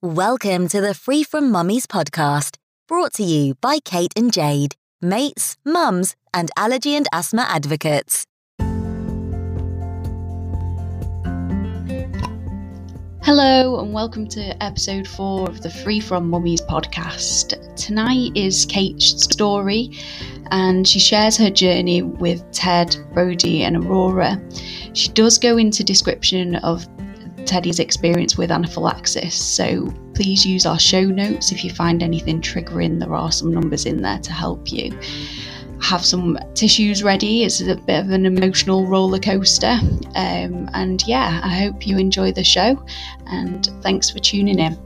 Welcome to the Free From Mummies podcast, brought to you by Kate and Jade, mates, mums, and allergy and asthma advocates. Hello and welcome to episode 4 of the Free From Mummies podcast. Tonight is Kate's story and she shares her journey with Ted, Brody and Aurora. She does go into description of Teddy's experience with anaphylaxis, so please use our show notes if you find anything triggering. There are some numbers in there to help you. Have some tissues ready. It's a bit of an emotional roller coaster, and yeah, I hope you enjoy the show and thanks for tuning in.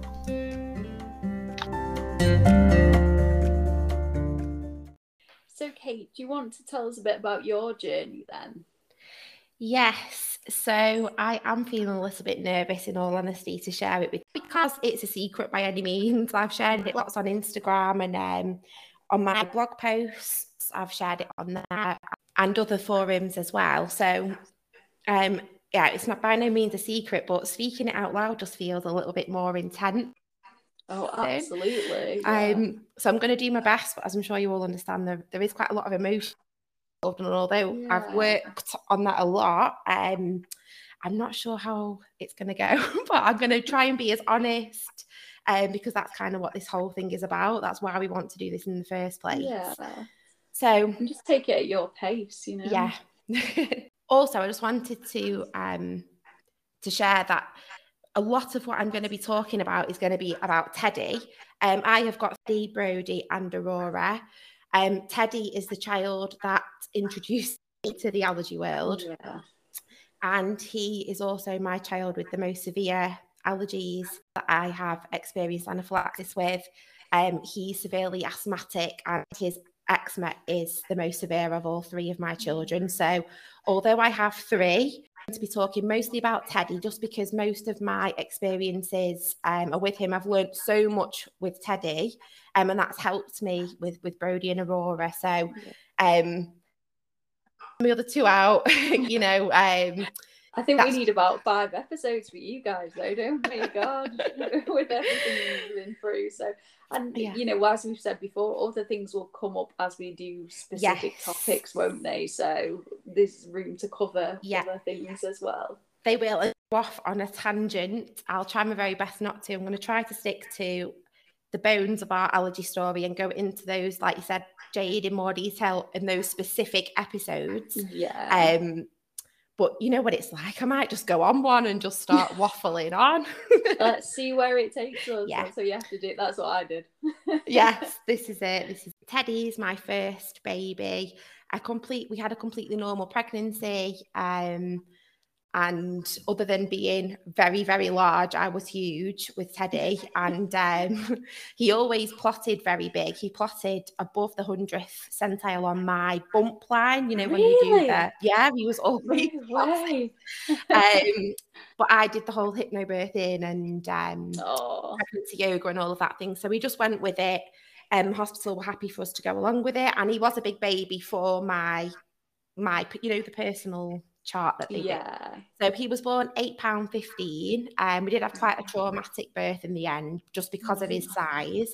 So Kate, do you want to tell us a bit about your journey then? Yes, so I am feeling a little bit nervous, in all honesty, to share it with, because it's a secret by any means. I've shared it lots on Instagram and on my blog posts. I've shared it on there and other forums as well. So yeah, it's not by no means a secret, but speaking it out loud just feels a little bit more intense. Oh, absolutely. Yeah. So I'm going to do my best, but as I'm sure you all understand, there is quite a lot of emotion. And although I've worked on that a lot, I'm not sure how it's going to go, but I'm going to try and be as honest, because that's kind of what this whole thing is about. That's why we want to do this in the first place. Yeah. So and just take it at your pace, you know. Yeah. Also, I just wanted to share that a lot of what I'm going to be talking about is going to be about Teddy. I have got Teddy, Brody, and Aurora. Teddy is the child that introduced me to the allergy world. Yeah. And he is also my child with the most severe allergies that I have experienced anaphylaxis with. He's severely asthmatic and his eczema is the most severe of all 3 of my children. So although I have 3, I'm going to be talking mostly about Teddy, just because most of my experiences are with him. I've learned so much with Teddy, and that's helped me with Brody and Aurora. So the other 2 out, you know. I think we need about 5 episodes for you guys, though, don't we? God, with everything you've been through. So, and you know, as we've said before, other things will come up as we do specific topics, won't they? So there's room to cover other things as well. They will. And go off on a tangent. I'll try my very best not to. I'm going to try to stick to the bones of our allergy story and go into those, like you said, Jade, in more detail in those specific episodes. Yeah. But you know what it's like. I might just go on one and just start waffling on. Let's see where it takes us. Yeah. So you have to do. That's what I did. Yes, this is it. This is Teddy's my first baby. We had a completely normal pregnancy. And other than being very, very large, I was huge with Teddy. And he always plotted very big. He plotted above the 100th centile on my bump line, you know, when you do that. Yeah, he was always way. But I did the whole hypnobirthing and pregnancy yoga and all of that thing. So we just went with it. Hospital were happy for us to go along with it. And he was a big baby for my you know, the personal chart that they did. So he was born £8.15. We did have quite a traumatic birth in the end, just because of his size.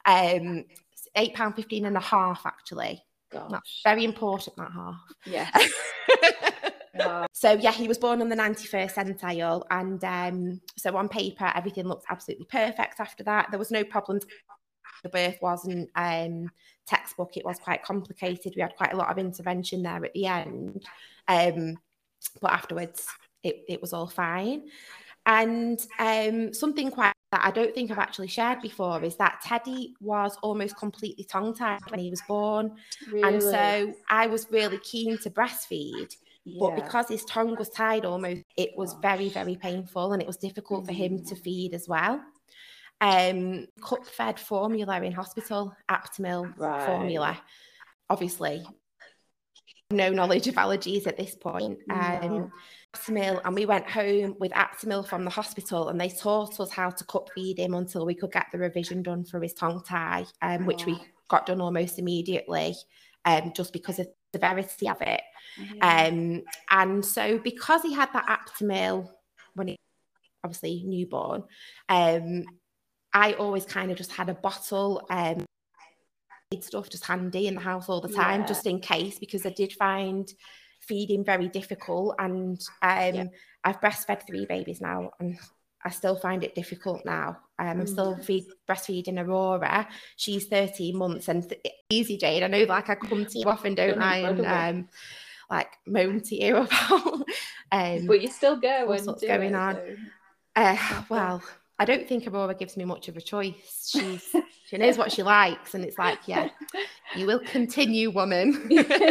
£8.15 and a half, actually. Gosh. That's very important, that half. Yeah. Wow. So yeah, he was born on the 91st centile, and so on paper everything looked absolutely perfect after that. There was no problems. The birth wasn't textbook. It was quite complicated. We had quite a lot of intervention there at the end, but afterwards it was all fine. And something quite that I don't think I've actually shared before is that Teddy was almost completely tongue-tied when he was born. Really? And so I was really keen to breastfeed, but because his tongue was tied almost, it was very, very painful, and it was difficult for him to feed as well. Cup-fed formula in hospital, Aptamil formula. Obviously, no knowledge of allergies at this point. Aptamil, and we went home with Aptamil from the hospital, and they taught us how to cup feed him until we could get the revision done for his tongue tie, which we got done almost immediately, just because of the severity of it. And so because he had that Aptamil when he obviously newborn, I always kind of just had a bottle stuff just handy in the house all the time, just in case, because I did find feeding very difficult, and I've breastfed 3 babies now, and I still find it difficult now. I'm still breastfeeding Aurora. She's 13 months, and easy, Jade. I know, like, I come to you often, don't I? And like moan to you about but you still go what's going on. Well, I don't think Aurora gives me much of a choice. She knows what she likes, and it's like, yeah, you will continue, woman.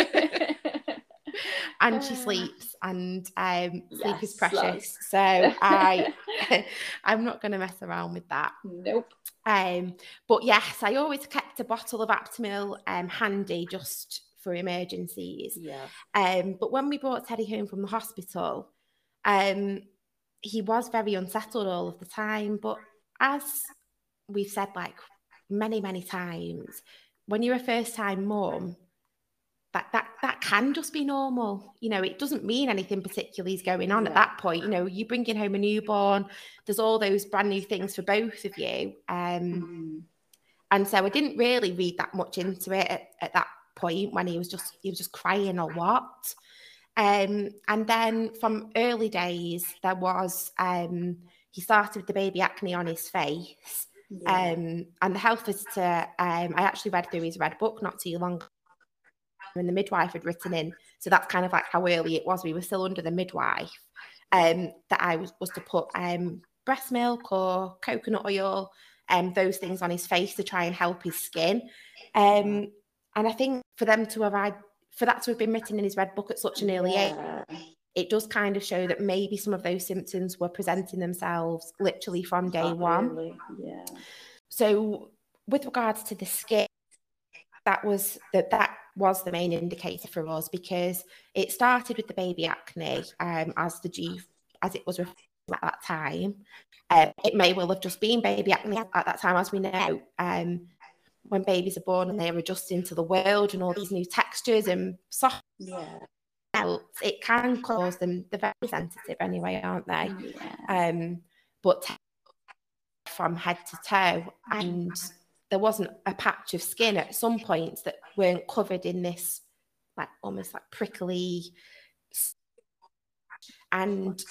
And she sleeps, and sleep is precious. So I'm not going to mess around with that. Nope. But yes, I always kept a bottle of Aptamil handy just for emergencies. But when we brought Teddy home from the hospital, he was very unsettled all of the time. But as we've said, like, many, many times, when you're a first-time mum, that can just be normal. You know, it doesn't mean anything particularly is going on at that point. You know, you're bringing home a newborn. There's all those brand new things for both of you. And so I didn't really read that much into it at that point, when he was just crying a lot. And then from early days, there was he started with the baby acne on his face. And the health visitor, I actually read through his red book not too long ago, and the midwife had written in, so that's kind of like how early it was. We were still under the midwife, that I was to put breast milk or coconut oil, those things on his face to try and help his skin. And I think for that to have been written in his red book at such an early age, it does kind of show that maybe some of those symptoms were presenting themselves literally from day one. So with regards to the skin, that was the main indicator for us, because it started with the baby acne, as it was referred to at that time. It may well have just been baby acne at that time, as we know. When babies are born and they're adjusting to the world and all these new textures and soft, it can cause them. They're very sensitive anyway, aren't they? But from head to toe, and there wasn't a patch of skin at some points that weren't covered in this, like, almost like prickly, and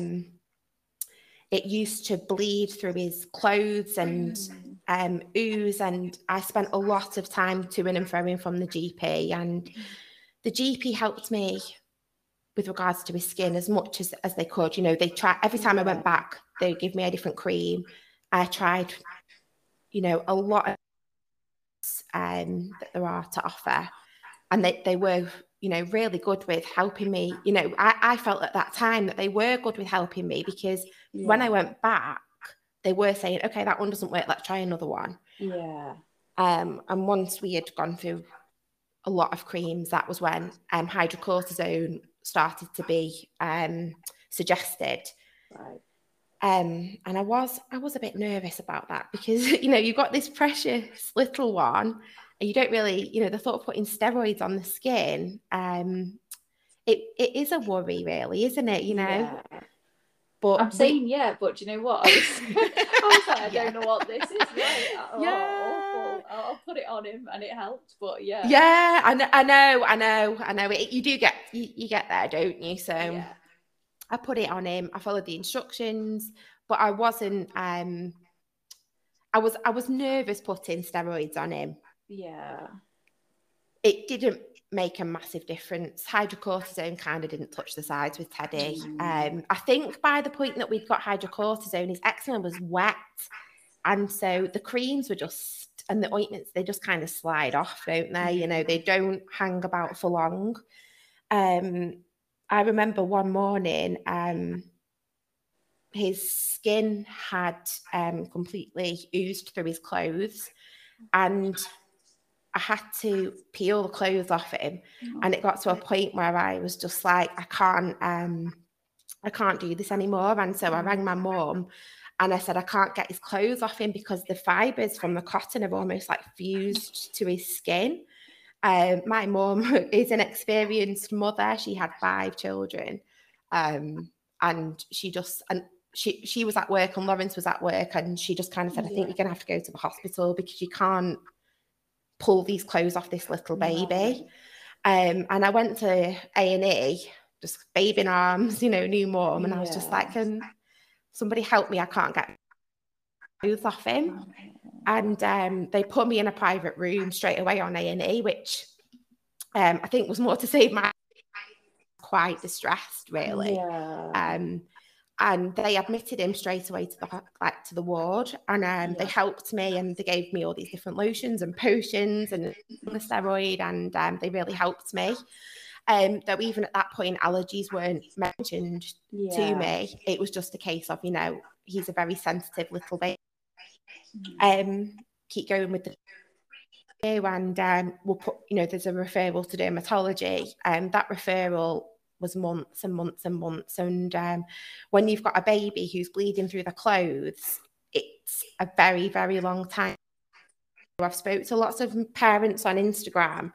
it used to bleed through his clothes and ooze, and I spent a lot of time to and fro from the GP, and the GP helped me with regards to his skin as much as they could. You know, they tried, every time I went back, they would give me a different cream. I tried, you know, a lot of that there are to offer, and they were, you know, really good with helping me. You know, I felt at that time that they were good with helping me, because when I went back, they were saying, okay, that one doesn't work, let's try another one. And once we had gone through a lot of creams, that was when hydrocortisone started to be suggested. And I was a bit nervous about that, because, you know, you've got this precious little one, and you don't really, you know, the thought of putting steroids on the skin, it is a worry, really, isn't it? You know. But I'm saying but you know what? I was like, I don't know what this is. Awful. I'll put it on him, and it helped. But I know. You do get you get there, don't you? So I put it on him. I followed the instructions, but I wasn't. I was nervous putting steroids on him. It didn't make a massive difference. Hydrocortisone kind of didn't touch the sides with Teddy. I think by the point that we'd got hydrocortisone, his eczema was wet, and so the creams were just, and the ointments, they just kind of slide off, don't they? You know, they don't hang about for long. I remember one morning, his skin had completely oozed through his clothes, and I had to peel the clothes off him, and it got to a point where I was just like, I can't do this anymore. And so I rang my mum, and I said, I can't get his clothes off him because the fibres from the cotton have almost like fused to his skin. My mum is an experienced mother. She had 5 children, and she just, and she was at work and Lawrence was at work, and she just kind of said, I think you're going to have to go to the hospital because you can't pull these clothes off this little baby. And I went to A&E, just baby in arms, new mum. And I was just like, can somebody help me? I can't get clothes off him. And they put me in a private room straight away on A&E, which I think was more to save my quite distressed, really. And they admitted him straight away to the ward, and they helped me, and they gave me all these different lotions and potions and the steroid, and they really helped me. Though even at that point, allergies weren't mentioned to me. It was just a case of, he's a very sensitive little baby. Keep going with the and we'll put, there's a referral to dermatology, and that referral was months and months and months. And when you've got a baby who's bleeding through the clothes, it's a very, very long time. I've spoke to lots of parents on Instagram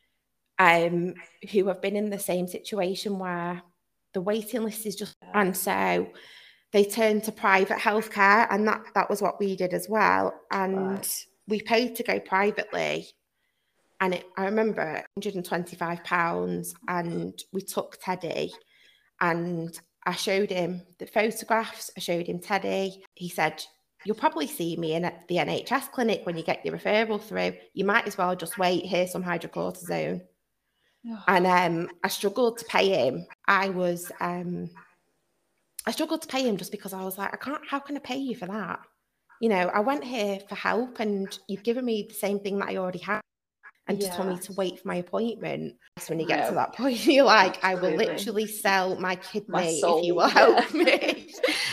who have been in the same situation where the waiting list is just, and so they turn to private healthcare, and that was what we did as well. And we paid to go privately. And I remember £125, and we took Teddy, and I showed him the photographs. I showed him Teddy. He said, you'll probably see me in the NHS clinic when you get your referral through. You might as well just wait, here's some hydrocortisone. And I struggled to pay him. I struggled to pay him just because I was like, how can I pay you for that? I went here for help, and you've given me the same thing that I already had. And just told me to wait for my appointment. So when you get to that point, you're like, absolutely. I will literally sell my kidney if you will help me.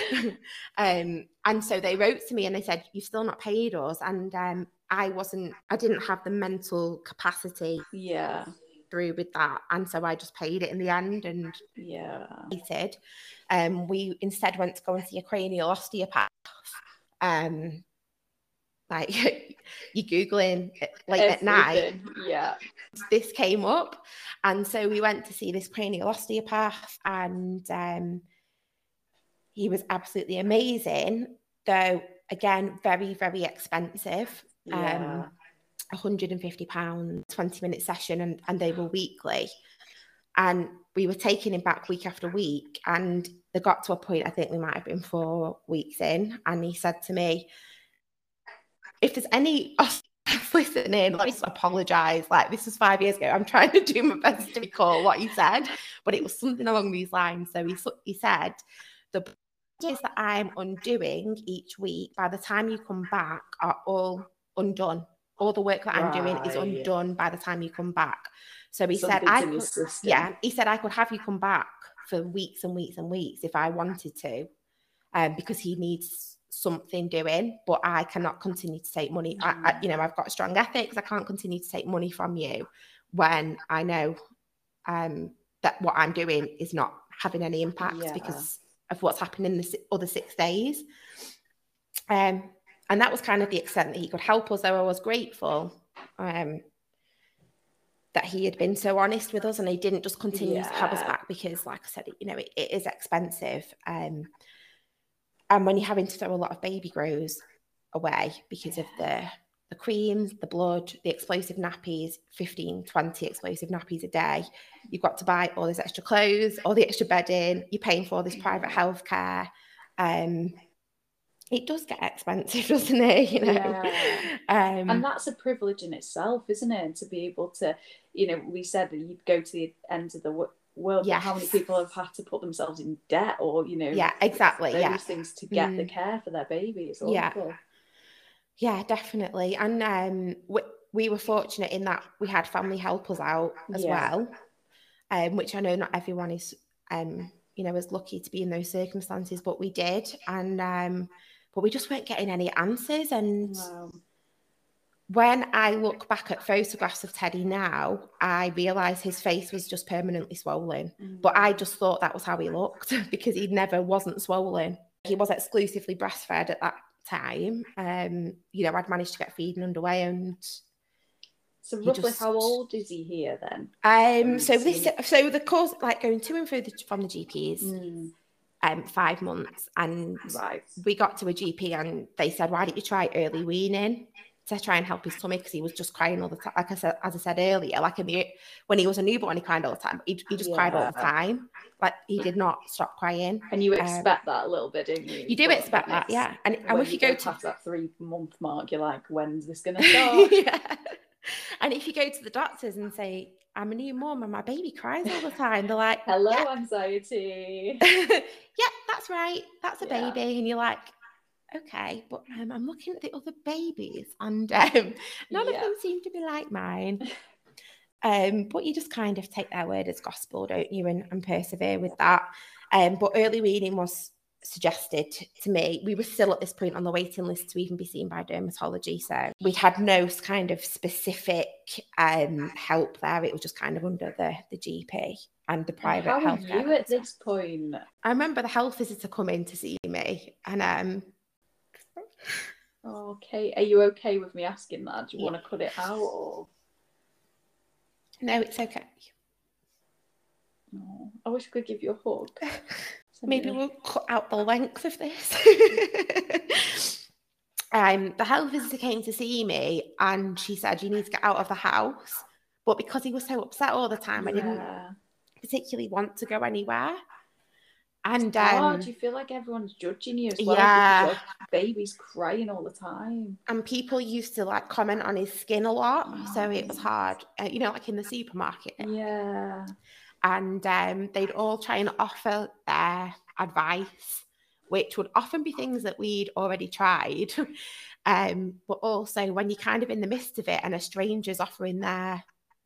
And so they wrote to me and they said, you've still not paid us. And I didn't have the mental capacity through with that. And so I just paid it in the end, and we instead went to go and see a cranial osteopath. Like you're Googling late at night. This came up. And so we went to see this cranial osteopath, and he was absolutely amazing, though, again, very, very expensive. £150, 20-minute session, and they were weekly. And we were taking him back week after week. And they got to a point, I think we might have been 4 weeks in, and he said to me, if there's any listening, let me just apologise. Like, this was 5 years ago. I'm trying to do my best to recall what he said, but it was something along these lines. So he said, the days that I'm undoing each week, by the time you come back, are all undone. All the work that I'm doing is undone by the time you come back. So he said, he said I could have you come back for weeks and weeks and weeks if I wanted to, because he needs something doing, but I cannot continue to take money. I've got strong ethics. I can't continue to take money from you when I know that what I'm doing is not having any impact because of what's happened in the other 6 days. And that was kind of the extent that he could help us, though I was grateful that he had been so honest with us, and he didn't just continue to have us back because, like I said, it is expensive. And when you're having to throw a lot of baby grows away because of the creams, the blood, the explosive nappies, 15, 20 explosive nappies a day, you've got to buy all this extra clothes, all the extra bedding, you're paying for all this private healthcare. It does get expensive, doesn't it? And that's a privilege in itself, isn't it? To be able to, we said that you'd go to the end of the world, but how many people have had to put themselves in debt or, exactly, those things to get the care for their baby. It's awful. Yeah, definitely. And we were fortunate in that we had family help us out as well, which I know not everyone is, is lucky to be in those circumstances, but we did. And but we just weren't getting any answers. And when I look back at photographs of Teddy now, I realise his face was just permanently swollen. But I just thought that was how he looked because he never wasn't swollen. He was exclusively breastfed at that time. I'd managed to get feeding underway, and so roughly how old is he here then? So the course, like going to and from the GPs, 5 months, and we got to a GP and they said, why don't you try early weaning to try and help his tummy, because he was just crying all the time. Like I said, as I said earlier, like when he was a newborn, he cried all the time. He just cried all the time. Like he did not stop crying. And you expect that a little bit, don't you? You do expect that, yeah. And if you go past that 3-month mark, you're like, when's this going to start? Yeah. And if you go to the doctors and say, I'm a new mum and my baby cries all the time, they're like, hello, anxiety. Yeah, that's right. That's a baby. And you're like, okay, but I'm looking at the other babies and none of them seem to be like mine. But you just kind of take their word as gospel, don't you, and persevere with that. But early weaning was suggested to me. We were still at this point on the waiting list to even be seen by dermatology, so we'd had no kind of specific help there. It was just kind of under the GP and the private health. How are you at this point? I remember the health visitor coming to see me, and okay, are you okay with me asking that? Do you want to cut it out or? No, it's okay. Oh, I wish I could give you a hug. Maybe we'll cut out the length of this. The health visitor came to see me and she said, you need to get out of the house. But because he was so upset all the time, I didn't particularly want to go anywhere. And do you feel like everyone's judging you as well? Yeah, because your baby's crying all the time. And people used to like comment on his skin a lot, so it was hard. Like in the supermarket. Yeah. And they'd all try and offer their advice, which would often be things that we'd already tried. But also when you're kind of in the midst of it and a stranger's offering their,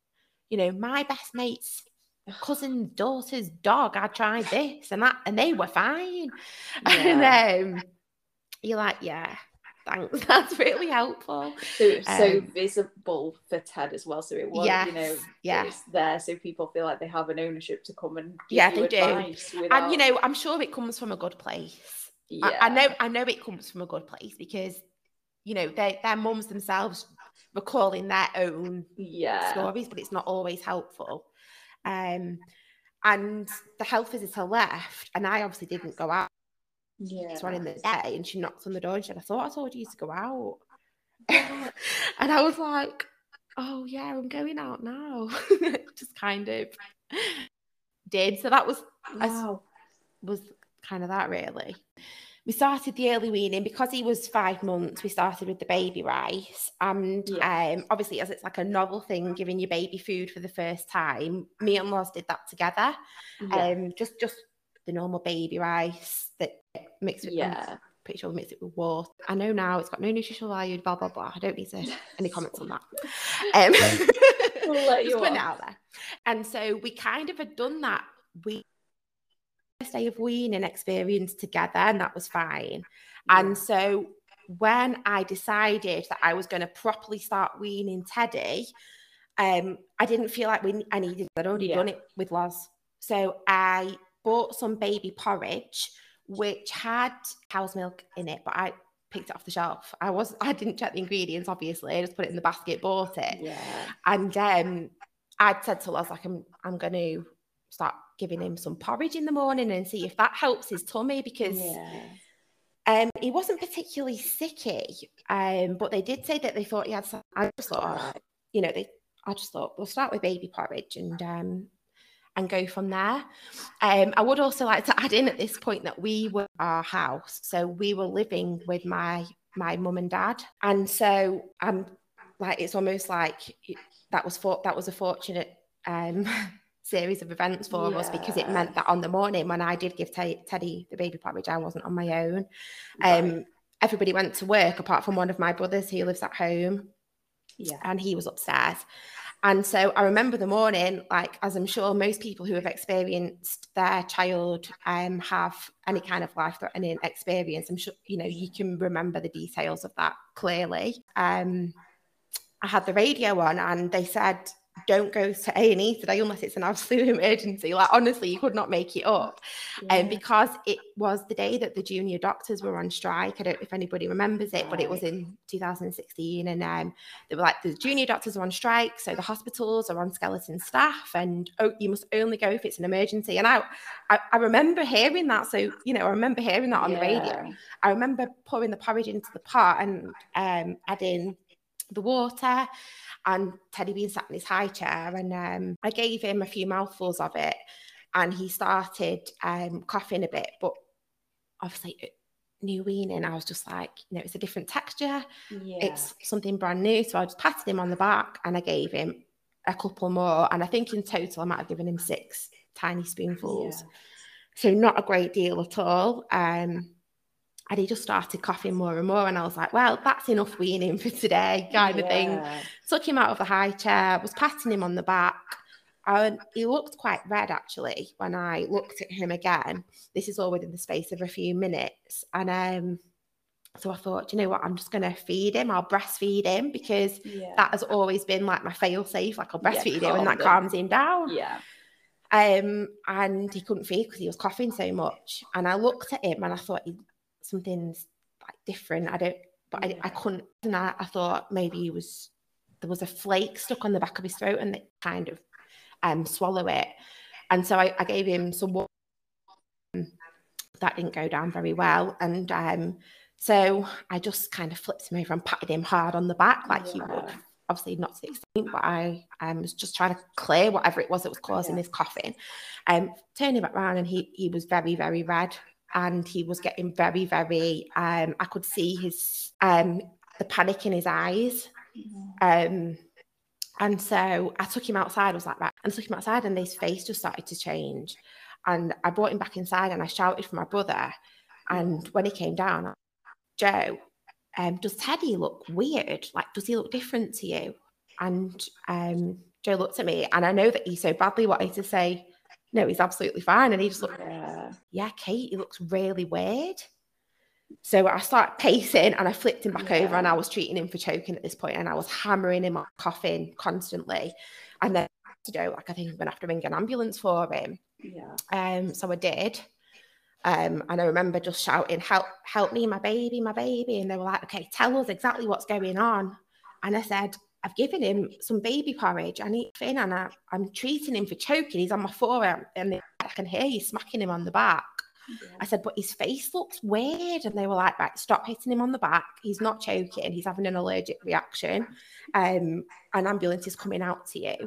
my best mate's cousin's daughter's dog, I tried this and that, and they were fine. Yeah. And you're like, yeah, thanks, that's really helpful. So it was so visible for Ted as well, so it was, it's there, so people feel like they have an ownership to come and give you advice. Do. Without... And I'm sure it comes from a good place. I know it comes from a good place because their mums themselves recalling their own stories, but it's not always helpful. And the health visitor left, and I obviously didn't go out. It's one in the day, and she knocked on the door and said, I thought I told you to go out. And I was like, oh yeah, I'm going out now. Just kind of did. So that was kind of that, really. We started the early weaning because he was 5 months. We started with the baby rice, and obviously, as it's like a novel thing, giving your baby food for the first time. Me and Loz did that together. Just the normal baby rice that mixed with pretty sure we mixed it with water. I know now it's got no nutritional value, blah blah blah. I don't need any comments on that. We'll let you put it out there. And so we kind of had done that. We day of weaning experience together, and that was fine. And so when I decided that I was going to properly start weaning Teddy, I didn't feel like I needed. I'd already done it with Loz, so I bought some baby porridge which had cow's milk in it, but I picked it off the shelf. I didn't check the ingredients, obviously. I just put it in the basket, bought it. And I'd said to Loz, like, I'm going to start giving him some porridge in the morning and see if that helps his tummy, because he wasn't particularly sicky, but they did say that they thought he had some. I just thought, I just thought we'll start with baby porridge and go from there. I would also like to add in at this point that we were at our house, so we were living with my mum and dad, and so it's almost like that was a fortunate series of events for us, because it meant that on the morning when I did give Teddy the baby porridge, I wasn't on my own. Everybody went to work apart from one of my brothers who lives at home, and he was upstairs. And so I remember the morning, like, as I'm sure most people who have experienced their child have any kind of life-threatening experience, I'm sure you can remember the details of that clearly. I had the radio on and they said don't go to A&E today unless it's an absolute emergency. Like, honestly, you could not make it up. Because it was the day that the junior doctors were on strike. I don't know if anybody remembers it, but it was in 2016. And they were like, the junior doctors are on strike, so the hospitals are on skeleton staff, and you must only go if it's an emergency. And I remember hearing that. So, you know, I remember hearing that on the radio. I remember pouring the porridge into the pot and adding the water, and Teddy being sat in his high chair, and I gave him a few mouthfuls of it, and he started coughing a bit. But obviously, new weaning, I was just like, you know, it's a different texture. It's something brand new. So I just patted him on the back and I gave him a couple more. And I think in total, I might have given him 6 tiny spoonfuls. So not a great deal at all. And he just started coughing more and more. And I was like, well, that's enough weaning for today, kind of thing. Took him out of the high chair, was patting him on the back. And he looked quite red, actually, when I looked at him again. This is all within the space of a few minutes. And so I thought, you know what, I'm just going to feed him. I'll breastfeed him, because that has always been like my fail-safe. Like, I'll breastfeed him and that calms him down. And he couldn't feed because he was coughing so much. And I looked at him and I thought, something's like different. I couldn't. And I thought maybe there was a flake stuck on the back of his throat, and they kind of swallow it. And so I gave him some water. That didn't go down very well. And so I just kind of flipped him over and patted him hard on the back, like you would. Obviously not to the extent, but I was just trying to clear whatever it was that was causing his coughing. Turned him back around, and he was very, very red. And he was getting very, very, I could see his, the panic in his eyes. And so I took him outside. I was like, right. And I took him outside, and his face just started to change. And I brought him back inside, and I shouted for my brother. And when he came down, I said, Joe, does Teddy look weird? Like, does he look different to you? And Joe looked at me, and I know that he so badly wanted to say, no, he's absolutely fine. And he just looked, yeah, Kate, he looks really weird. So I started pacing, and I flipped him back over, and I was treating him for choking at this point, and I was hammering him up, coughing constantly. And then like, I think I'm going to have to ring an ambulance for him. So I did. And I remember just shouting, help me, my baby. And they were like, okay, tell us exactly what's going on. And I said, I've given him some baby porridge. I need in, and I'm treating him for choking. He's on my forearm, and I can hear you smacking him on the back. I said, but his face looks weird. And they were like, right, stop hitting him on the back. He's not choking. He's having an allergic reaction. An ambulance is coming out to you.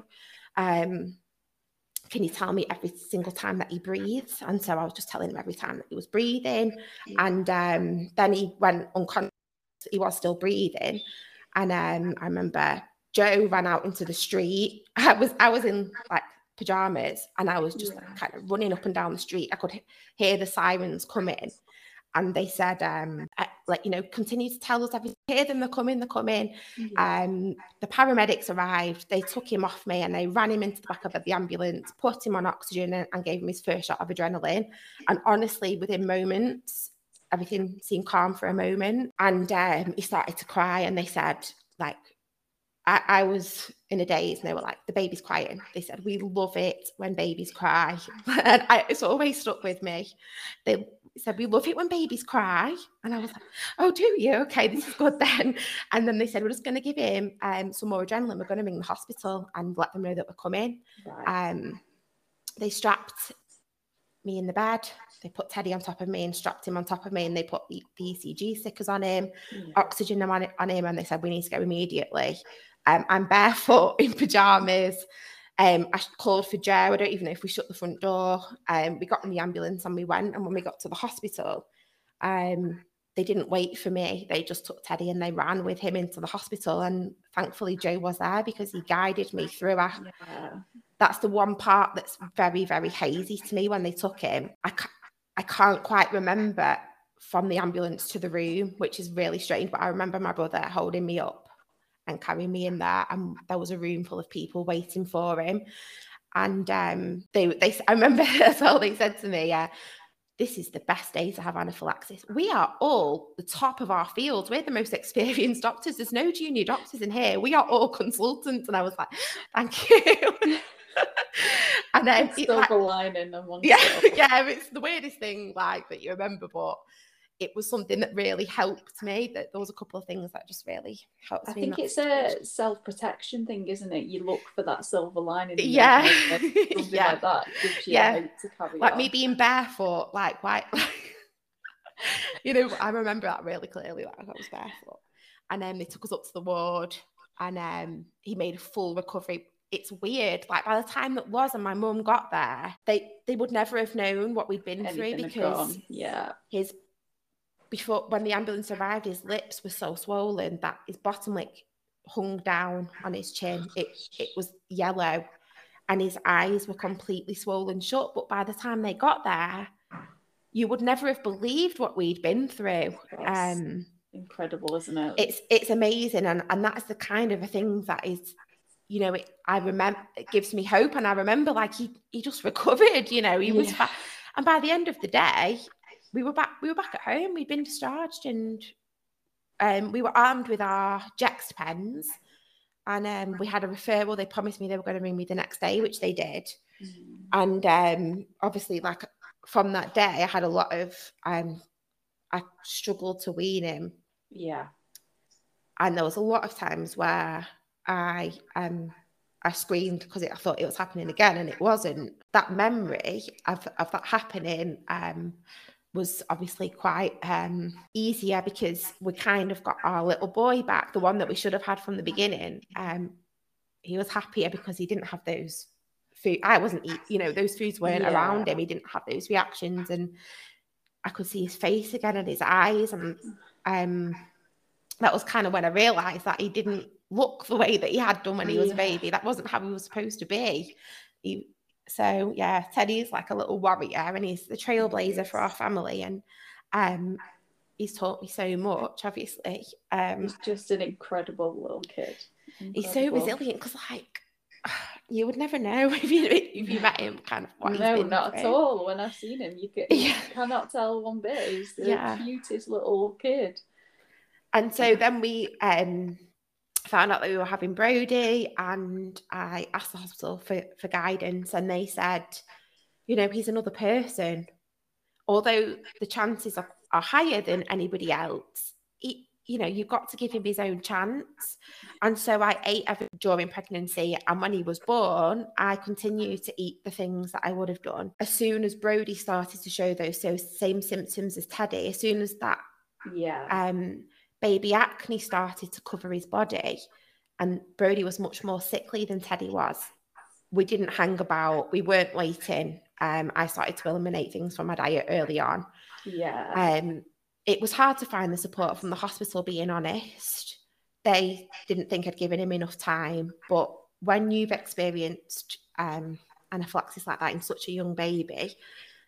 Can you tell me every single time that he breathes? And so I was just telling him every time that he was breathing. And then he went unconscious. He was still breathing. And I remember Joe ran out into the street. I was in like pajamas, and I was just kind of running up and down the street. I could hear the sirens coming, and they said, like, you know, continue to tell us everything. Hear them, they're coming. The paramedics arrived. They took him off me, and they ran him into the back of the ambulance, put him on oxygen, and gave him his first shot of adrenaline. And honestly, within moments, everything seemed calm for a moment. And he started to cry, and they said, like, I was in a daze, and they were like, the baby's crying. They said, we love it when babies cry. And it's always stuck with me. They said, we love it when babies cry. And I was like, oh, do you? Okay, this is good then. And then they said, we're just going to give him some more adrenaline. We're going to ring the hospital and let them know that we're coming. They strapped me in the bed. They put Teddy on top of me and strapped him on top of me, and they put the ECG stickers on him, oxygen on him, and they said, we need to go immediately. I'm barefoot in pajamas. I called for Joe. I don't even know if we shut the front door. We got in the ambulance and we went. And when we got to the hospital, they didn't wait for me. They just took Teddy and they ran with him into the hospital. And thankfully, Joe was there because he guided me through it. That's the one part that's very, very hazy to me when they took him. I can't quite remember from the ambulance to the room, which is really strange. But I remember my brother holding me up and carrying me in there, and there was a room full of people waiting for him. And I remember as well, they said to me, this is the best day to have anaphylaxis. We are all the top of our fields. We're the most experienced doctors. There's no junior doctors in here. We are all consultants. And I was like, thank you. And then silver lining amongst it's the weirdest thing like that you remember, but it was something that really helped me. That there was a couple of things that just really helped me. I think it's a self-protection thing, isn't it? You look for that silver lining. Something like that gives you hope to carry like on. me being barefoot, like white. You know, I remember that really clearly. Like I was barefoot, and then they took us up to the ward, and he made a full recovery. It's weird. Like by the time that was, and my mum got there, they would never have known what we'd been through because his. Before, when the ambulance arrived, his lips were so swollen that his bottom lip hung down on his chin. It was yellow, and his eyes were completely swollen shut. But by the time they got there, you would never have believed what we'd been through. Incredible, isn't it? It's amazing, and that's the kind of a thing that is, you know, I remember, it gives me hope, and I remember like he just recovered. You know, he was fine, and by the end of the day. We were back at home. We'd been discharged, and we were armed with our Jext pens, and we had a referral. They promised me they were going to ring me the next day, which they did. And obviously, like from that day, I had a lot of I struggled to wean him. Yeah, and there was a lot of times where I screamed because I thought it was happening again, and it wasn't. That memory of that happening. Was obviously quite easier because we kind of got our little boy back, the one that we should have had from the beginning. He was happier because he didn't have those food. I wasn't you know, those foods weren't around him. He didn't have those reactions, and I could see his face again and his eyes. And that was kind of when I realised that he didn't look the way that he had done when he was a baby. That wasn't how he was supposed to be. So yeah, Teddy's like a little warrior, and he's the trailblazer for our family, and he's taught me so much. Obviously, he's just an incredible little kid. He's so resilient because, like, you would never know if you met him. Kind of what he's been not through. At all. When I've seen him, you cannot tell one bit. He's the cutest little kid. And so then we found out that we were having Brody, and I asked the hospital for guidance, and they said, you know, he's another person. Although the chances are higher than anybody else, you know, you've got to give him his own chance. And so I ate everything during pregnancy, and when he was born, I continued to eat the things that I would have done. As soon as Brody started to show those same symptoms as Teddy, as soon as that baby acne started to cover his body, and Brody was much more sickly than Teddy was. We didn't hang about. We weren't waiting. I started to eliminate things from my diet early on. It was hard to find the support from the hospital, being honest. They didn't think I'd given him enough time. But when you've experienced anaphylaxis like that in such a young baby,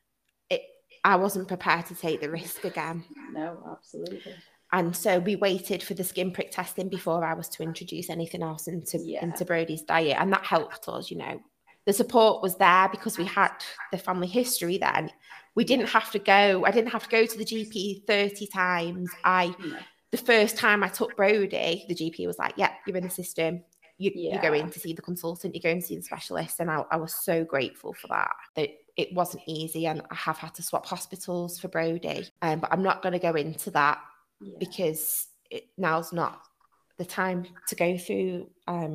I wasn't prepared to take the risk again. No, absolutely. And so we waited for the skin prick testing before I was to introduce anything else into Brody's diet. And that helped us, you know. The support was there because we had the family history then. We didn't have to go. I didn't have to go to the GP 30 times. The first time I took Brody, the GP was like, yeah, you're in the system. You're going to see the consultant. You're going to see the specialist. And I was so grateful for that. It wasn't easy. And I have had to swap hospitals for Brody. But I'm not going to go into that. Because now's not the time to go through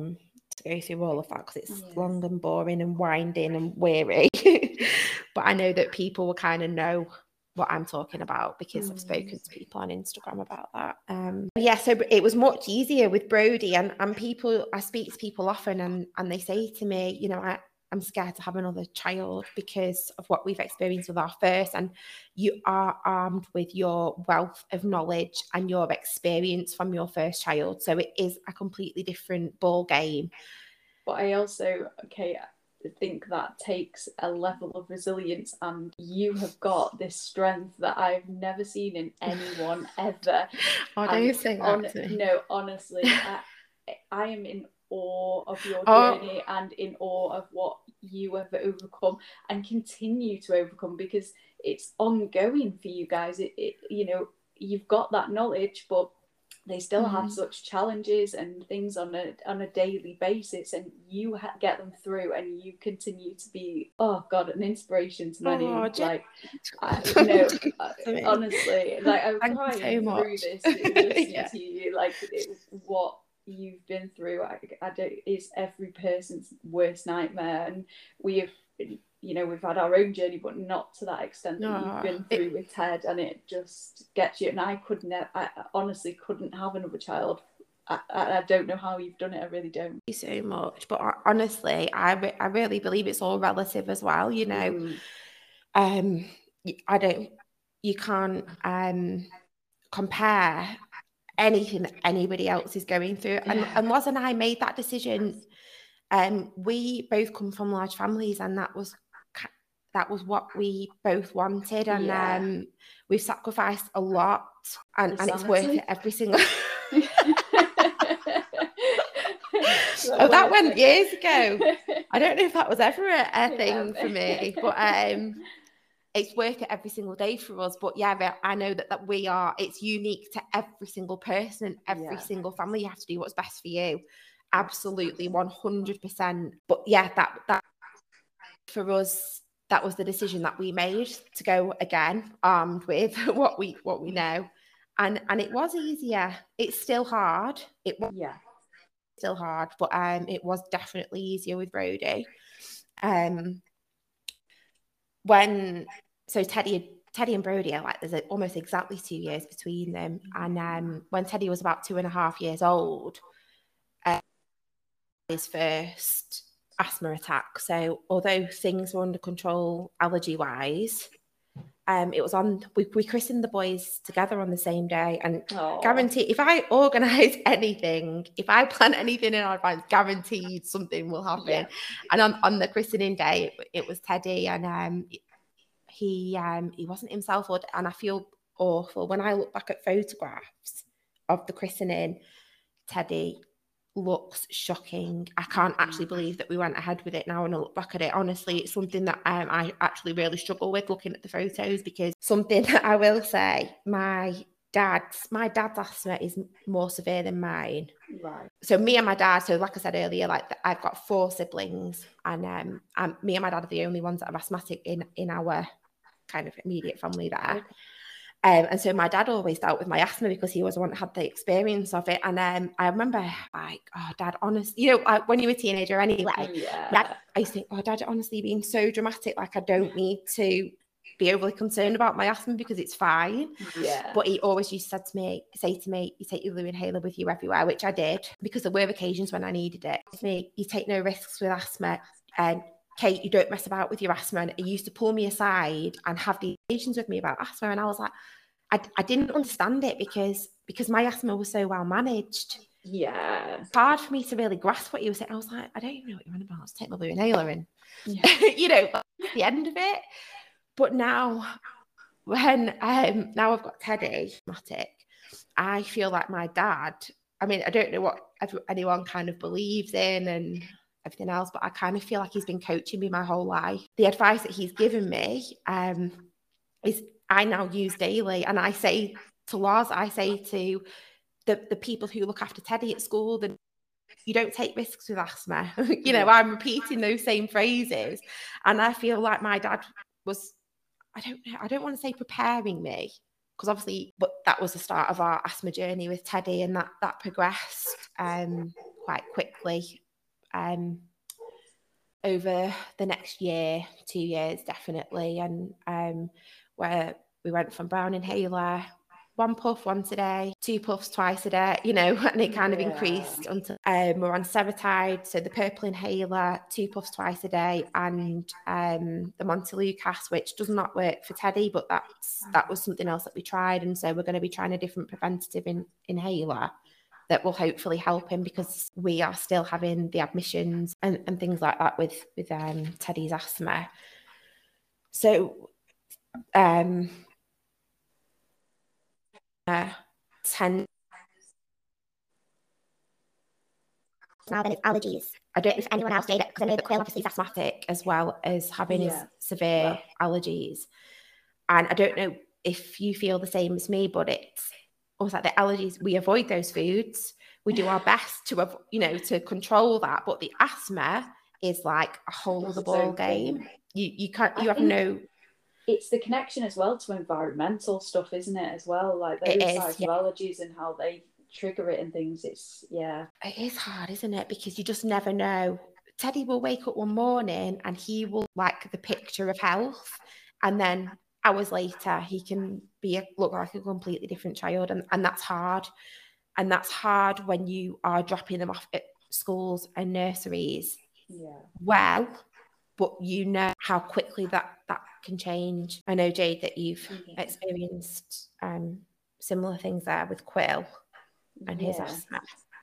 all of that, because it's long and boring and winding and weary. But I know that people will kind of know what I'm talking about because I've spoken to people on Instagram about that. So it was much easier with Brody, and people, I speak to people often, and they say to me, you know, I'm scared to have another child because of what we've experienced with our first. And you are armed with your wealth of knowledge and your experience from your first child. So it is a completely different ball game. But I also, think that takes a level of resilience, and you have got this strength that I've never seen in anyone ever. Don't you say that to me? No, honestly, I am in awe of your journey and in awe of what you have overcome and continue to overcome, because it's ongoing for you guys. It you know, you've got that knowledge, but they still have such challenges and things on a daily basis, and you get them through, and you continue to be, oh God, an inspiration to many. Like, honestly, like I'm crying through this listening to you, like what you've been through. I don't, is every person's worst nightmare, and we've had our own journey, but not to that extent that you've been through with Ted, and it just gets you. And I honestly couldn't have another child. I don't know how you've done it. I really don't. Thank you so much. But honestly, I really believe it's all relative as well. You know, you can't compare anything that anybody else is going through. And Loz and I made that decision. We both come from large families, and that was what we both wanted, and we've sacrificed a lot, and it's worth it every single. Oh, that went years ago. I don't know if that was ever a thing for me, but it's worth it every single day for us. But yeah, I know that it's unique to every single person and every single family. You have to do what's best for you. Absolutely, 100%. But yeah, that for us, that was the decision that we made, to go again armed with what we know, and it was easier. It's still hard. It was still hard, but it was definitely easier with Brody. So Teddy and Brody are like, there's almost exactly 2 years between them, and when Teddy was about 2.5 years old, his first asthma attack. So although things were under control allergy wise, it was on. We christened the boys together on the same day, and guarantee if I organise anything, if I plan anything in advance, guaranteed something will happen. Yeah. And on the christening day, it was Teddy, and he wasn't himself, and I feel awful when I look back at photographs of the christening. Teddy looks shocking. I can't actually believe that we went ahead with it now, and I look back at it. Honestly, it's something that I actually really struggle with, looking at the photos, because something that I will say, my dad's asthma is more severe than mine. Right. So me and my dad, so like I said earlier, like I've got 4 siblings, and me and my dad are the only ones that are asthmatic in our kind of immediate family there. Okay. And so my dad always dealt with my asthma because he was the one that had the experience of it. And I remember, like, oh, Dad, honestly, when you were a teenager anyway, I used to think, oh, Dad, honestly, being so dramatic, like I don't need to be overly concerned about my asthma because it's fine. Yeah. But he always used to say to me, you take your blue inhaler with you everywhere, which I did, because there were occasions when I needed it. You take no risks with asthma. Kate, you don't mess about with your asthma. And he used to pull me aside and have the conversations with me about asthma. And I was like, I didn't understand it because my asthma was so well managed. Yeah. It's hard for me to really grasp what you were saying. I was like, I don't even know what you're on about. Let's take my blue inhaler and, that's the end of it. But now, when now I've got Teddy, I feel like my dad, I mean, I don't know what anyone kind of believes in and everything else, but I kind of feel like he's been coaching me my whole life. The advice that he's given me is I now use daily, and I say to Loz, I say to the people who look after Teddy at school, that you don't take risks with asthma. I'm repeating those same phrases, and I feel like my dad was, I don't want to say preparing me, because obviously, but that was the start of our asthma journey with Teddy, and that progressed quite quickly. Over the next year, 2 years, definitely. And where we went from brown inhaler, 1 puff once a day, 2 puffs twice a day, and it kind of increased until we're on Seretide, so the purple inhaler, 2 puffs twice a day, and the Montelukast, which does not work for Teddy, but that was something else that we tried, and so we're going to be trying a different preventative inhaler that will hopefully help him, because we are still having the admissions and things like that with Teddy's asthma. So 10 now then it's allergies. I don't know if anyone else did it, because I know that Quill obviously is asthmatic as well as having his severe allergies. And I don't know if you feel the same as me, but it's almost like the allergies, we avoid those foods. We do our best to, to control that. But the asthma is like a whole other ball game. You can't, you have no. It's the connection as well to environmental stuff, isn't it? As well, like those types of allergies and how they trigger it and things. It is hard, isn't it? Because you just never know. Teddy will wake up one morning and he will like the picture of health, and then hours later he can look like a completely different child, and that's hard. And that's hard when you are dropping them off at schools and nurseries. Yeah. Well, but you know how quickly that can change. I know, Jade, that you've experienced similar things there with Quill and his asthma.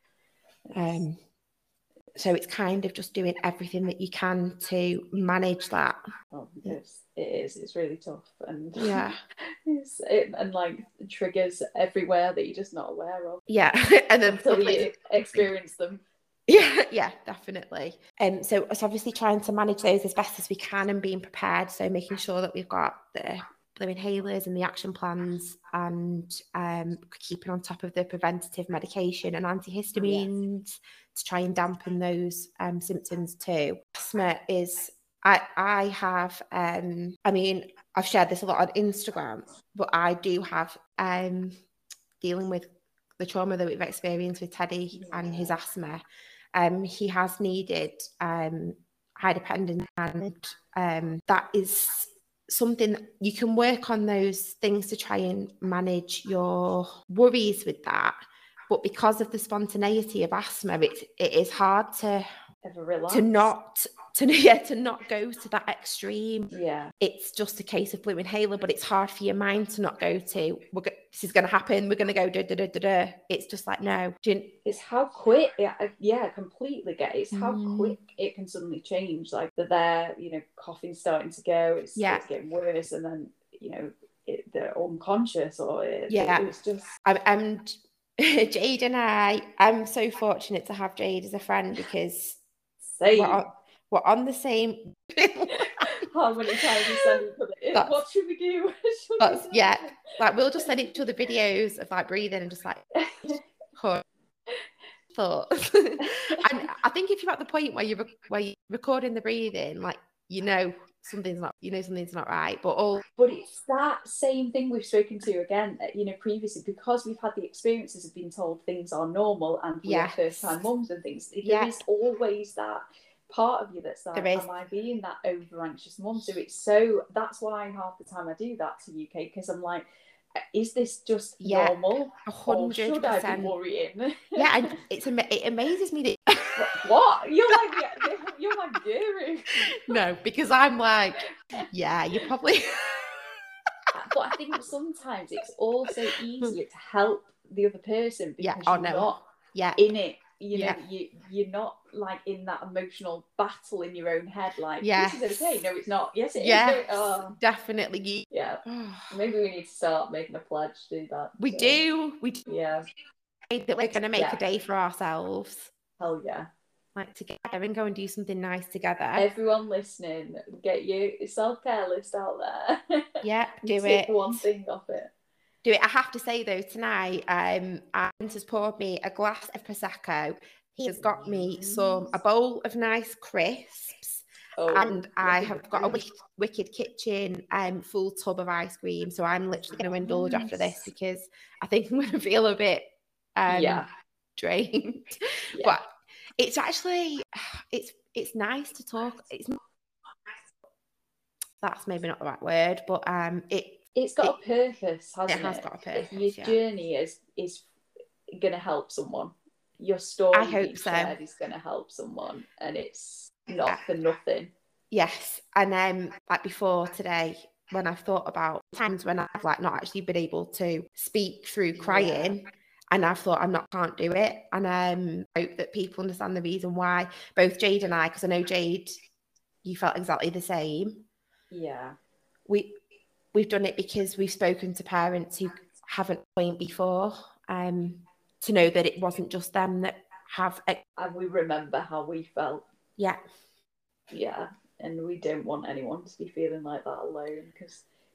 So it's kind of just doing everything that you can to manage that. Oh, it is. It's really tough, and and like triggers everywhere that you're just not aware of. Yeah, and then until you experience them. Yeah, definitely. So it's obviously trying to manage those as best as we can and being prepared. So making sure that we've got the inhalers and the action plans, and keeping on top of the preventative medication and antihistamines to try and dampen those symptoms too. Asthma is, I have, I mean, I've shared this a lot on Instagram, but I do have dealing with the trauma that we've experienced with Teddy and his asthma. He has needed high dependence, and that is something you can work on, those things to try and manage your worries with that. But because of the spontaneity of asthma, it is hard to not go to that extreme. Yeah, it's just a case of blue inhaler, but it's hard for your mind to not go to, this is going to happen, we're going to go da da da da da. It's just like, no. It's how quick, completely get it. It's how quick it can suddenly change. Like they're, coughing's starting to go, it's getting worse, and then, they're unconscious, or it's just... And Jade and I'm so fortunate to have Jade as a friend, because we're on the same... How many times we send each other, what should we do? Like we'll just send each other videos of like breathing and just like thoughts. And I think if you're at the point where you're recording the breathing, like something's not right, but it's that same thing we've spoken to again, previously, because we've had the experiences of being told things are normal, and we are first time mums and things. There is always that part of you that's like, am I being that over anxious mum? So that's why half the time I do that to UK, because I'm like, is this just normal? 100%. Should I be worrying? And it amazes me that what you're my guru. No, because I'm like, you're probably. But I think sometimes it's also easier to help the other person because you're not in it. You're not like in that emotional battle in your own head, like, this is okay, no it's not, yes it is. Oh. Definitely. Maybe we need to start making a pledge to do that. We do that we're going to make a day for ourselves. Hell yeah. Like together and go and do something nice together. Everyone listening, get your self-care list out there. Do it. Take one thing off it. Do it. I have to say though, tonight, Ant has poured me a glass of Prosecco. He has got me a bowl of nice crisps, and I have got a wicked kitchen full tub of ice cream. So I'm literally going to indulge after this, because I think I'm going to feel a bit drained. But it's actually it's nice to talk. That's maybe not the right word, but it's got a purpose, hasn't it? It has got a purpose. Your journey is going to help someone. Your story, I hope so, is going to help someone, and it's not for nothing. Yes, and like before today, when I've thought about times when I've like not actually been able to speak through crying, and I've thought can't do it, and I hope that people understand the reason why. Both Jade and I, because I know Jade, you felt exactly the same. Yeah, we've done it because we've spoken to parents who haven't point before, to know that it wasn't just them that have. And we remember how we felt. Yeah. And we don't want anyone to be feeling like that alone, because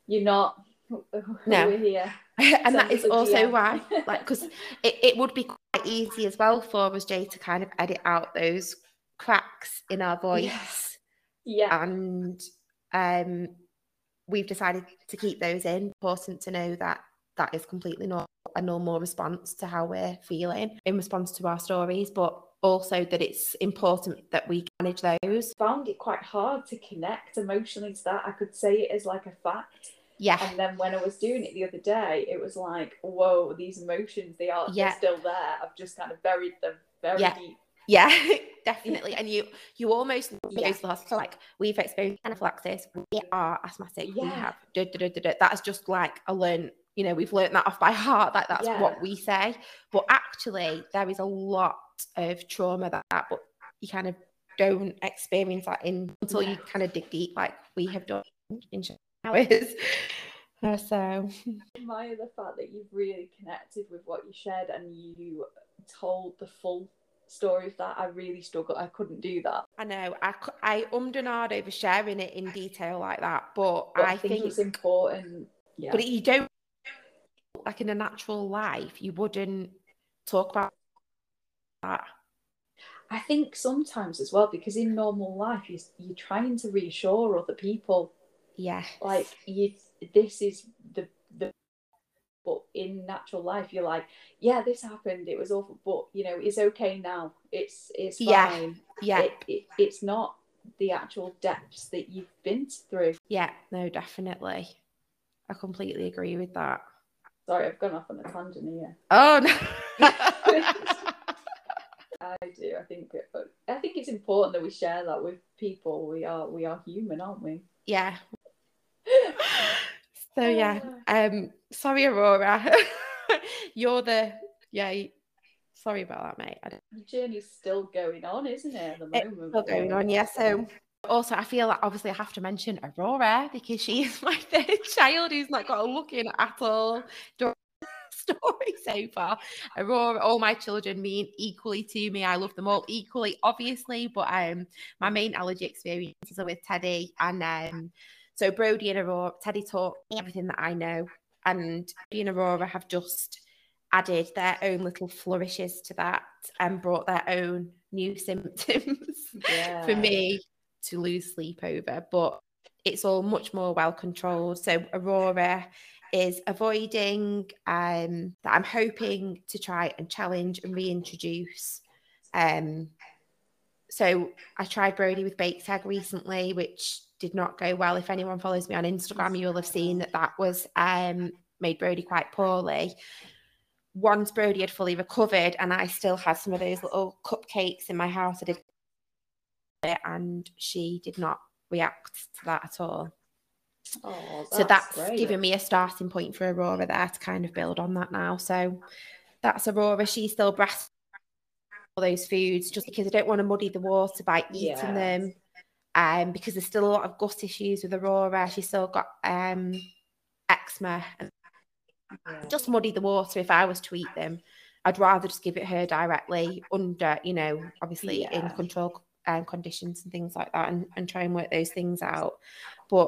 you're not. No. We're here. And that is also why, like, because it would be quite easy as well for us, Jay, to kind of edit out those cracks in our voice. Yeah. And we've decided to keep those in. Important to know that that is completely not a normal response to how we're feeling in response to our stories, but also that it's important that we manage those. Found it quite hard to connect emotionally to that. I could say it as like a fact. Yeah. And then when I was doing it the other day, it was like, whoa, these emotions, they're still there. I've just kind of buried them very deep. Yeah, definitely. And you almost go to the hospital like, we've experienced anaphylaxis, we are asthmatic, we have That's just like we've learned that off by heart, like that's what we say. But actually there is a lot of trauma that but you kind of don't experience that until you kind of dig deep, like we have done in hours. So I admire the fact that you've really connected with what you shared and you told the full story of that. I really struggled. I couldn't do that. I know. I and ahed over sharing it in detail like that, but I think it's important. Yeah. But you don't, like in a natural life, you wouldn't talk about that. I think sometimes as well, because in normal life you're trying to reassure other people. Yeah. Like this is the but in natural life you're like, yeah, this happened, it was awful, but it's okay now, it's fine. It's not the actual depths that you've been through. Yeah, no, definitely, I completely agree with that. Sorry, I've gone off on a tangent here. Oh no. I do. I think it's important that we share that with people. We are human, aren't we? Yeah. So yeah, sorry Aurora. You're sorry about that, mate. The journey's still going on, isn't it, at the moment? It's still going on, yeah. So also I feel like obviously I have to mention Aurora because she is my third child who's not got a look in at all during the story so far. Aurora, all my children mean equally to me. I love them all equally, obviously, but my main allergy experiences are with Teddy, and so Brody and Aurora, Teddy taught me everything that I know, and Brody and Aurora have just added their own little flourishes to that and brought their own new symptoms for me to lose sleep over. But it's all much more well controlled. So Aurora is avoiding that I'm hoping to try and challenge and reintroduce. So I tried Brody with baked egg recently, which did not go well. If anyone follows me on Instagram, you'll have seen that was made Brody quite poorly. Once Brody had fully recovered and I still had some of those little cupcakes in my house, I did it and she did not react to that at all. Oh, so that's given me a starting point for Aurora there to kind of build on that now. So that's Aurora. She's still breastfeeding all those foods just because I don't want to muddy the water by eating them. Because there's still a lot of gut issues with Aurora. She's still got eczema. And just muddy the water if I was to eat them. I'd rather just give it her directly under, obviously in control conditions and things like that, and try and work those things out. But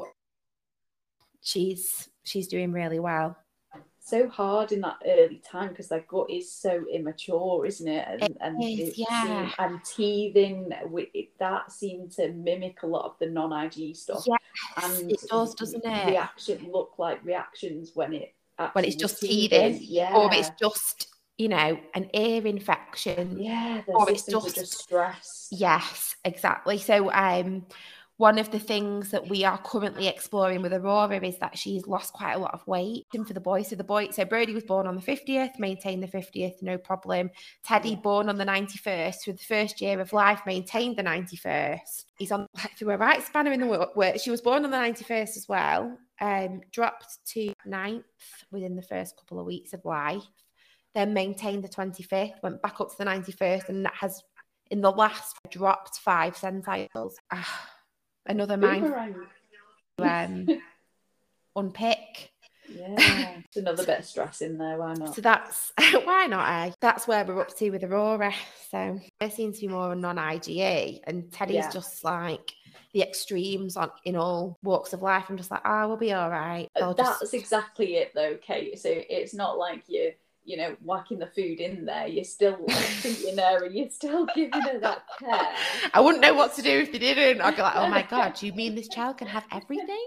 she's doing really well. So hard in that early time because their gut is so immature, isn't it? And teething that seemed to mimic a lot of the non-IG stuff. Yes, and it does, doesn't it? Reactions when it's just teething, or it's just an ear infection, or it's just stress. Yes, exactly. So one of the things that we are currently exploring with Aurora is that she's lost quite a lot of weight. And for the boy, so Brody was born on the 50th, maintained the 50th, no problem. Teddy born on the 91st, for the first year of life, maintained the 91st. He's on through a right spanner in the work. She was born on the 91st as well, dropped to 9th within the first couple of weeks of life, then maintained the 25th, went back up to the 91st, and that has, in the last, dropped 5 centiles. Another mind unpick. Yeah, it's another bit of stress in there. Why not? So that's why not? That's where we're up to with Aurora. So there seems to be more non-IGE, and Teddy's just like the extremes in all walks of life. I'm just like, we'll be all right. That's exactly it, though, Kate. So it's not like you're, whacking the food in there. You're still treating her, and you're still giving her that care. I wouldn't know what to do if they didn't. I'd be like, oh my God, do you mean this child can have everything?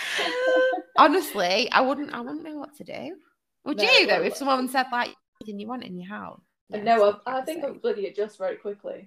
Honestly, I wouldn't know what to do. Would you, though, if someone said, like, anything you want in your house? Yeah, no, I think I'd bloody adjust very quickly.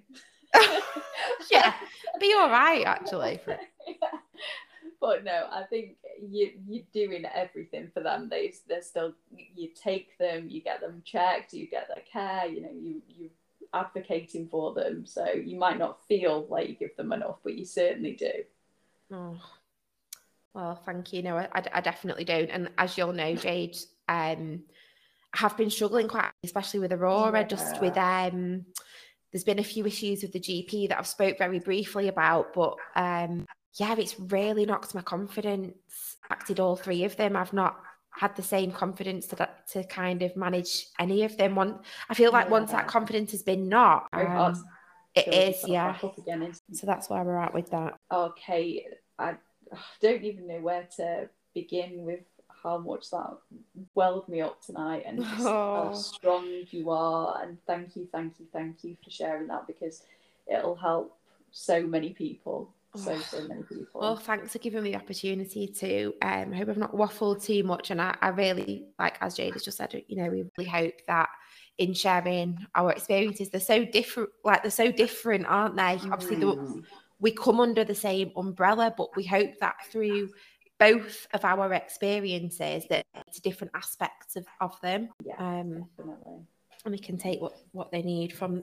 Yeah, be all right, actually. Yeah. But no, I think you're doing everything for them. They're still, you take them, you get them checked, you get their care, you're advocating for them. So you might not feel like you give them enough, but you certainly do. Oh, well, thank you. No, I definitely don't. And as you'll know, Jade, I have been struggling quite, especially with Aurora, just with there's been a few issues with the GP that I've spoke very briefly about, but it's really knocked my confidence. Acted all three of them. I've not had the same confidence to kind of manage any of them. I feel like once that confidence has been knocked, it is, So that's where we're at with that. Okay, I don't even know where to begin with how much that welled me up tonight, and just how strong you are. And thank you for sharing that, because it'll help so many people. So many people. Well, thanks for giving me the opportunity to. I hope I've not waffled too much, and I really, like as Jade has just said, we really hope that in sharing our experiences, they're so different, aren't they? Obviously, we come under the same umbrella, but we hope that through both of our experiences, that it's different aspects of them. Yeah, definitely. And we can take what they need from.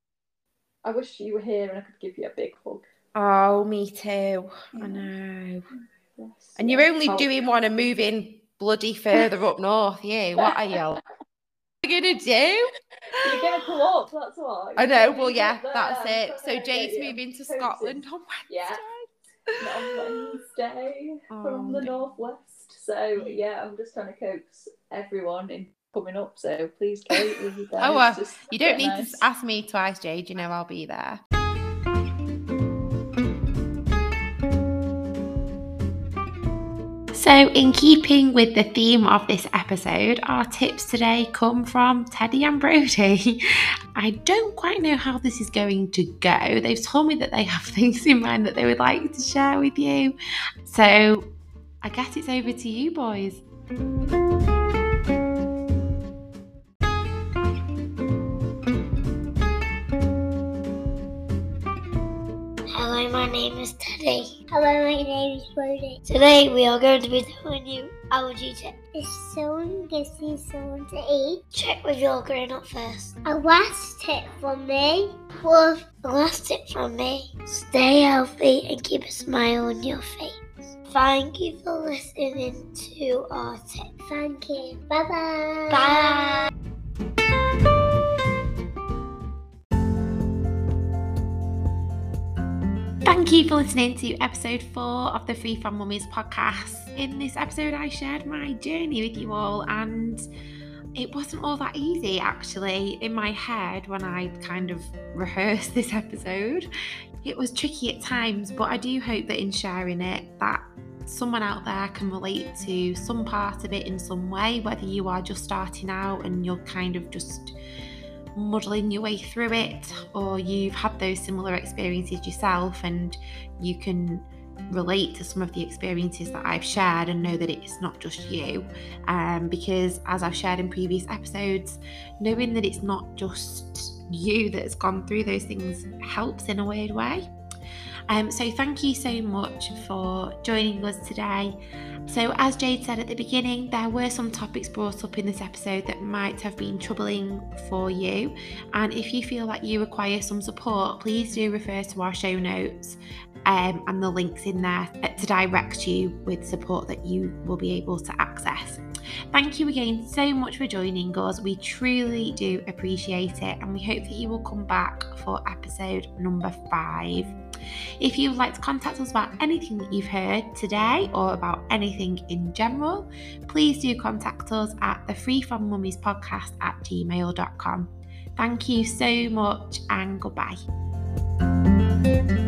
I wish you were here and I could give you a big hug. Oh, me too. I know. Yes, and you're only doing one and moving bloody further up north, you. What are you going to do? You're going to come up, that's what. I know, well, yeah, that's it. So Jade's moving to Scotland on Wednesday. Yeah, on Wednesday from the northwest. So, I'm just trying to coax everyone in coming up. So, please, Kate, with you guys. You don't need to ask me twice, Jade. I'll be there. So in keeping with the theme of this episode, our tips today come from Teddy and Brody. I don't quite know how this is going to go. They've told me that they have things in mind that they would like to share with you. So I guess it's over to you, boys. Hello, my name is Teddy. Hello, my name is Brody. Today we are going to be telling you our G tip. If someone gives you someone to eat, check with your grown-up first. A last tip from me. Stay healthy and keep a smile on your face. Thank you for listening to our tip. Thank you. Bye-bye. Bye. Thank you for listening to episode 4 of the Free From Mummies podcast. In this episode, I shared my journey with you all, and it wasn't all that easy actually in my head when I kind of rehearsed this episode. It was tricky at times, but I do hope that in sharing it, that someone out there can relate to some part of it in some way, whether you are just starting out and you're kind of just muddling your way through it, or you've had those similar experiences yourself and you can relate to some of the experiences that I've shared and know that it's not just you, because as I've shared in previous episodes, knowing that it's not just you that's gone through those things helps in a weird way. So thank you so much for joining us today. So as Jade said at the beginning, there were some topics brought up in this episode that might have been troubling for you. And if you feel like you require some support, please do refer to our show notes and the links in there to direct you with support that you will be able to access. Thank you again so much for joining us. We truly do appreciate it, and we hope that you will come back for episode number 5. If you would like to contact us about anything that you've heard today or about anything in general, please do contact us at thefreefrommummies@gmail.com. Thank you so much, and goodbye.